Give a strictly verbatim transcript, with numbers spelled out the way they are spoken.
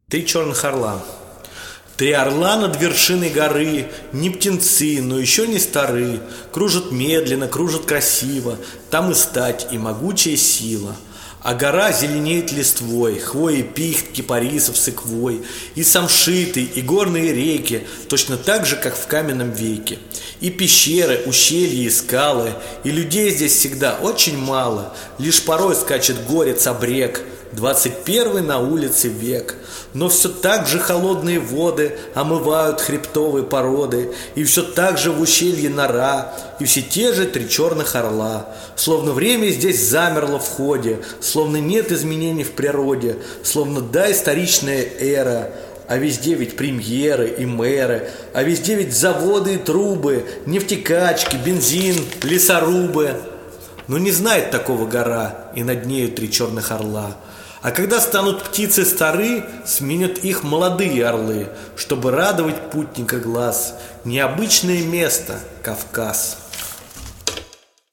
Три черных орла. Три орла над вершиной горы, не птенцы, но еще не стары, кружат медленно, кружат красиво, там и стать, и могучая сила. А гора зеленеет листвой, хвои пихт, кипарисов, сыквой, и самшиты, и горные реки, точно так же, как в каменном веке. И пещеры, ущелья и скалы, и людей здесь всегда очень мало, лишь порой скачет горец обрек. Двадцать первый на улице век, но все так же холодные воды омывают хребтовые породы, и все так же в ущелье нора, и все те же три черных орла. Словно время здесь замерло в ходе, словно нет изменений в природе, словно доисторичная эра. А везде ведь премьеры и мэры, а везде ведь заводы и трубы, нефтекачки, бензин, лесорубы. Но не знает такого гора, и над нею три черных орла. А когда станут птицы стары, сменят их молодые орлы, чтобы радовать путника глаз. Необычное место — Кавказ.